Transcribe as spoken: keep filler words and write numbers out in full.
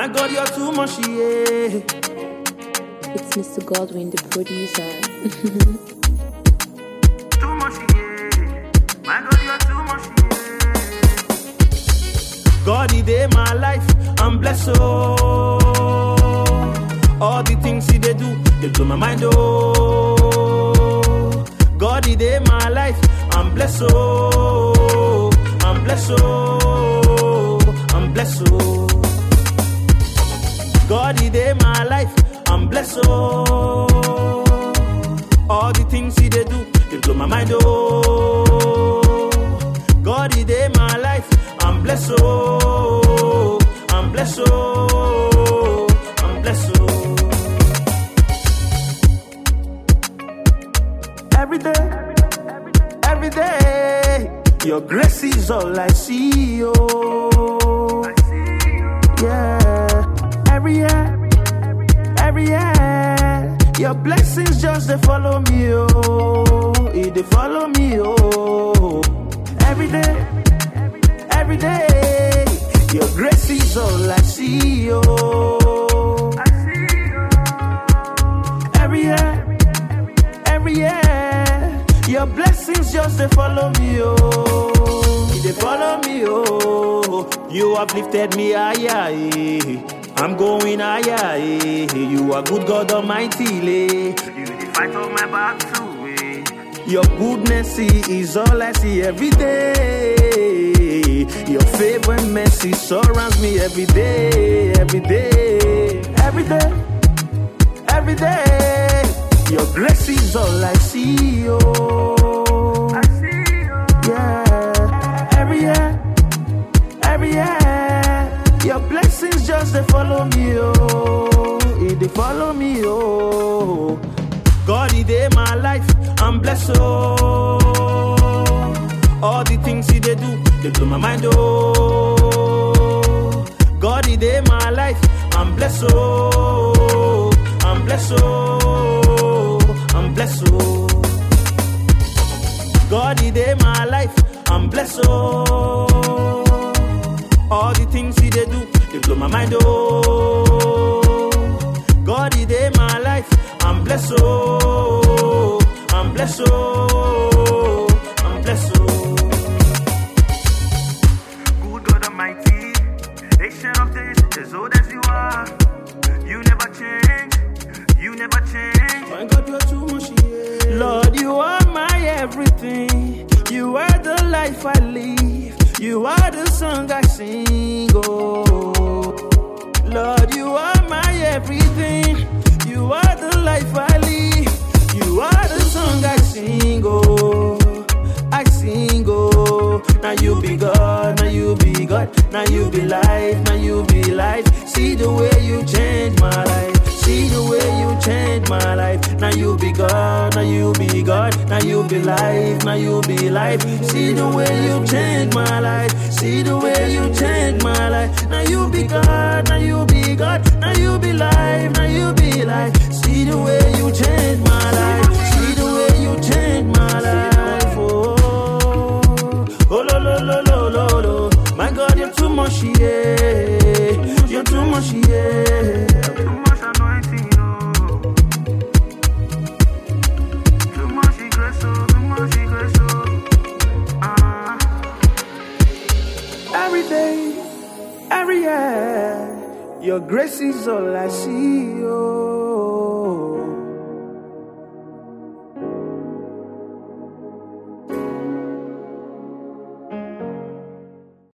My God, you're too much, yeah. It's Mister Godwin, the producer. Too much, yeah. My God, you're too much, yeah. God, He did my life, I'm blessed, oh. All the things He did do, they blow my mind, oh. God, He did my life, I'm blessed, oh. I'm blessed, oh. I'm blessed, oh. God, He did my life, I'm blessed, oh. All the things He did do, they blow my mind, oh. God, He did my life, I'm blessed, oh. I'm blessed, oh. I'm blessed, oh. Every day, every day, Your grace is all I see, oh. Yeah, every year, every year, Your blessings just they follow me, oh. They follow me, oh. Every day, every day, Your grace is all I see, oh. Every year, every year, Your blessings just they follow me, oh. They follow me, oh. You have lifted me higher, eh. I'm going higher, eh. You are good God Almighty, eh. You dey fight on my back too, eh. Your goodness is all I see every day. Your favor and mercy surrounds me every day, every day, every day, every day. Your grace is all I see, oh. I see, oh. Yeah, every year, every year, Your blessings just they follow me, oh. They follow me, oh. God, He did my life, I'm blessed, oh. All the things He did do, they blow my mind, oh. God, He did my life, I'm blessed, oh. I'm blessed, oh. I'm blessed, oh. God, He did my life, I'm blessed, oh. All the things He did do, they blow my mind, oh. God, He did my life, I'm blessed, oh. I'm blessed, oh. I'm blessed, oh. Good God Almighty, ancient of days, as old as you are, you never change, you never change. My God, you're too much, yeah. Lord, you are my everything. You are the life I live. You are the song I sing, oh. Lord, you are my everything. You are the life I live. You are the song I sing, oh. I sing, oh. Now you be God, now you be God. Now you be life, now you be life. See the way you change my life. See the way you change my life. Now you be God, now you be God. Now you be life, now you be life. See the way you change my life. See the way you change my life. Now you be God, now you be God. Now you be life, now you be life. See the way you change my life. See the way you change my life. Oh, oh, lo, lo, lo, lo, lo, lo. My God, you're too much, yeah. You're too much, yeah. Every day, every year, Your grace is all I see, oh.